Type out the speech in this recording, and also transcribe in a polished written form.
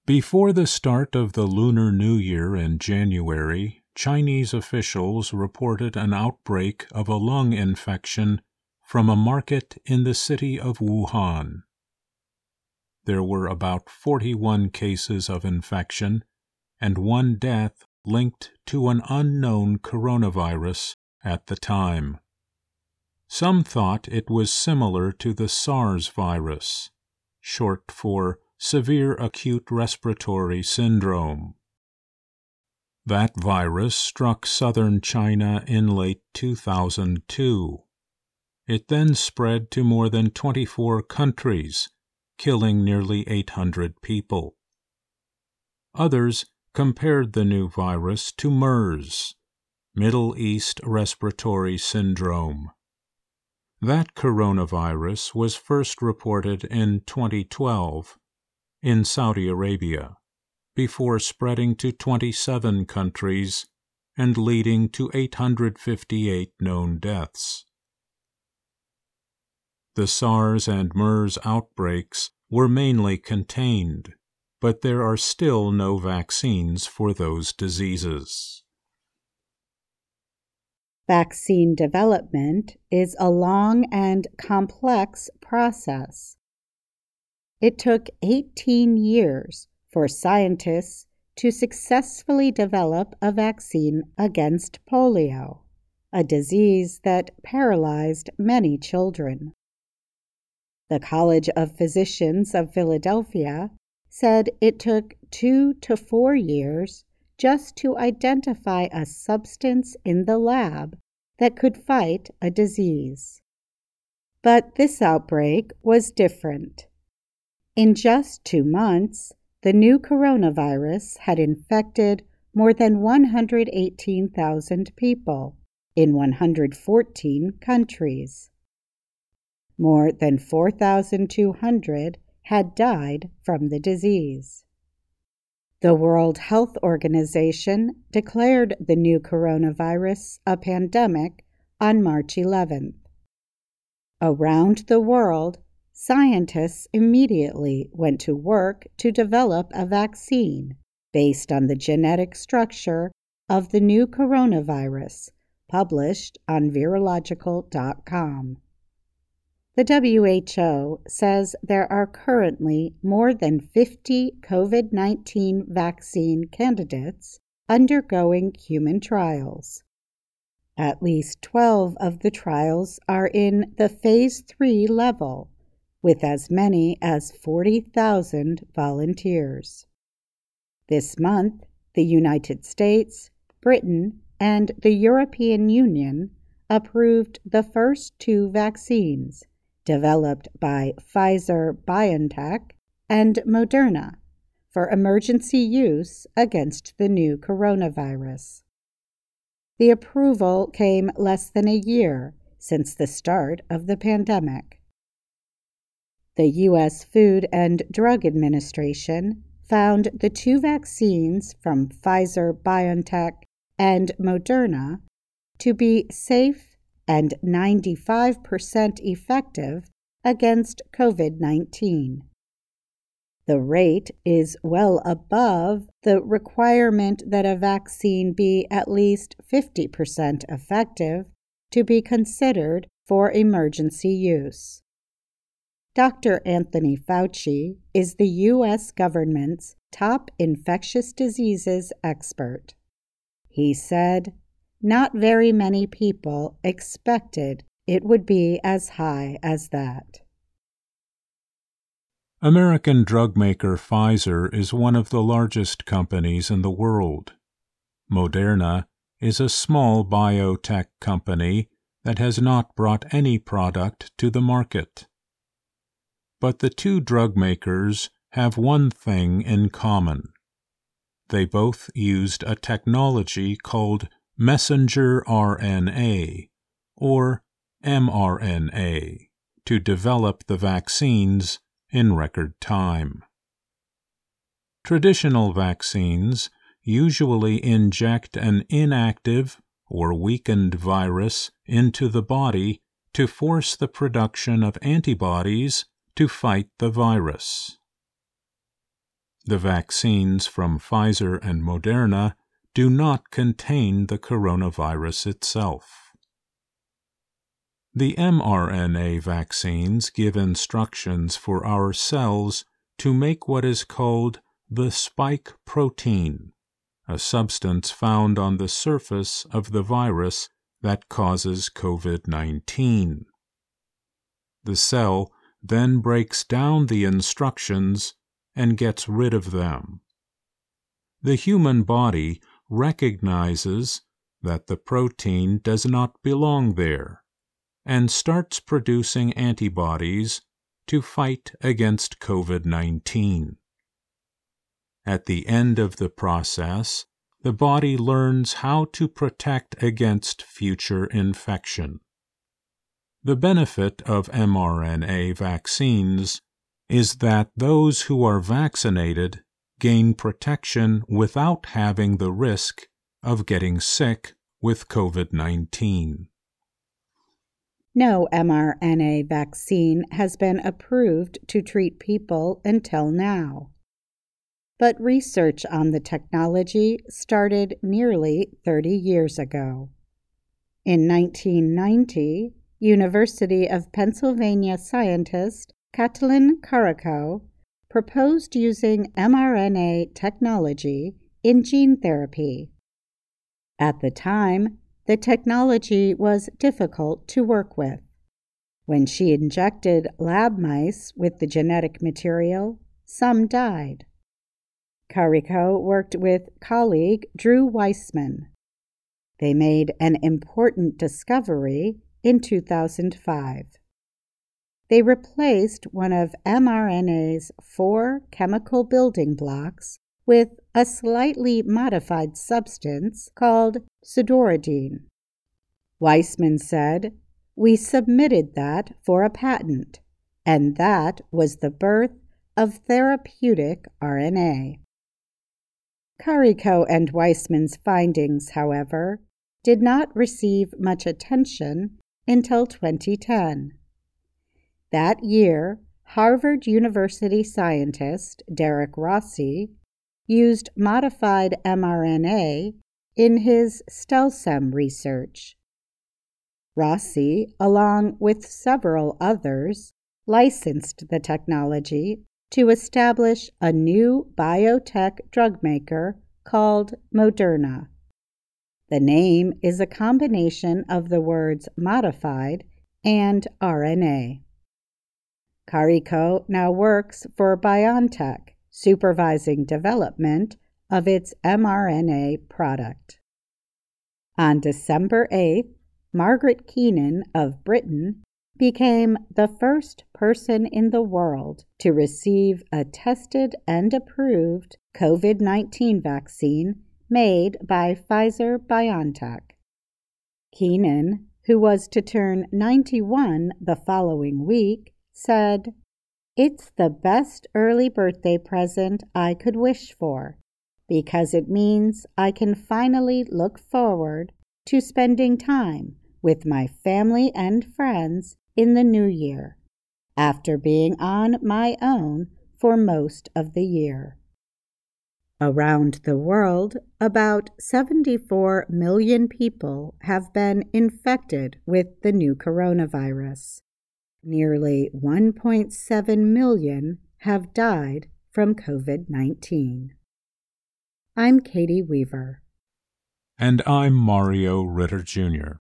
Before the start of the Lunar New Year in January, Chinese officials reported an outbreak of a lung infection from a market in the city of Wuhan. There were about 41 cases of infection and one death linked to an unknown coronavirus at the time. Some thought it was similar to the SARS virus, short for severe acute respiratory syndrome. That virus struck southern China in late 2002. It then spread to more than 24 countries, killing nearly 800 people. Others compared the new virus to MERS, Middle East Respiratory Syndrome. That coronavirus was first reported in 2012 in Saudi Arabia, before spreading to 27 countries and leading to 858 known deaths. The SARS and MERS outbreaks were mainly contained, but there are still no vaccines for those diseases. Vaccine development is a long and complex process. It took 18 years for scientists to successfully develop a vaccine against polio, a disease that paralyzed many children. The College of Physicians of Philadelphia said it took 2 to 4 years just to identify a substance in the lab that could fight a disease. But this outbreak was different. In just 2 months, the new coronavirus had infected more than 118,000 people in 114 countries. More than 4,200 had died from the disease. The World Health Organization declared the new coronavirus a pandemic on March 11th. Around the world, scientists immediately went to work to develop a vaccine based on the genetic structure of the new coronavirus, published on Virological.com. The WHO says there are currently more than 50 COVID-19 vaccine candidates undergoing human trials. At least 12 of the trials are in the Phase 3 level, with as many as 40,000 volunteers. This month, the United States, Britain, and the European Union approved the first 2 vaccines, developed by Pfizer-BioNTech and Moderna, for emergency use against the new coronavirus. The approval came less than a year since the start of the pandemic. The U.S. Food and Drug Administration found the 2 vaccines from Pfizer-BioNTech and Moderna to be safe and 95% effective against COVID-19. The rate is well above the requirement that a vaccine be at least 50% effective to be considered for emergency use. Dr. Anthony Fauci is the U.S. government's top infectious diseases expert. He said, "Not very many people expected it would be as high as that." American drug maker Pfizer is one of the largest companies in the world. Moderna is a small biotech company that has not brought any product to the market. But the 2 drug makers have one thing in common. They both used a technology called messenger RNA, or mRNA, to develop the vaccines in record time. Traditional vaccines usually inject an inactive or weakened virus into the body to force the production of antibodies to fight the virus. The vaccines from Pfizer and Moderna do not contain the coronavirus itself. The mRNA vaccines give instructions for our cells to make what is called the spike protein, a substance found on the surface of the virus that causes COVID-19. The cell then breaks down the instructions and gets rid of them. The human body recognizes that the protein does not belong there and starts producing antibodies to fight against COVID-19. At the end of the process, the body learns how to protect against future infection. The benefit of mRNA vaccines is that those who are vaccinated gain protection without having the risk of getting sick with COVID-19. No mRNA vaccine has been approved to treat people until now. But research on the technology started nearly 30 years ago. In 1990, University of Pennsylvania scientist Katalin Karikó proposed using mRNA technology in gene therapy. At the time, the technology was difficult to work with. When she injected lab mice with the genetic material, some died. Karikó worked with colleague Drew Weissman. They made an important discovery in 2005. They replaced one of mRNA's 4 chemical building blocks with a slightly modified substance called pseudoridine. Weissman said, "We submitted that for a patent, and that was the birth of therapeutic RNA." Karikó and Weissman's findings, however, did not receive much attention until 2010. That year, Harvard University scientist Derek Rossi used modified mRNA in his StelSem research. Rossi, along with several others, licensed the technology to establish a new biotech drug maker called Moderna. The name is a combination of the words modified and RNA. Karikó now works for BioNTech, supervising development of its mRNA product. On December 8th, Margaret Keenan of Britain became the first person in the world to receive a tested and approved COVID-19 vaccine made by Pfizer-BioNTech. Keenan, who was to turn 91 the following week, said, "It's the best early birthday present I could wish for, because it means I can finally look forward to spending time with my family and friends in the new year, after being on my own for most of the year." Around the world, about 74 million people have been infected with the new coronavirus. Nearly 1.7 million have died from COVID-19. I'm Katie Weaver. And I'm Mario Ritter, Jr.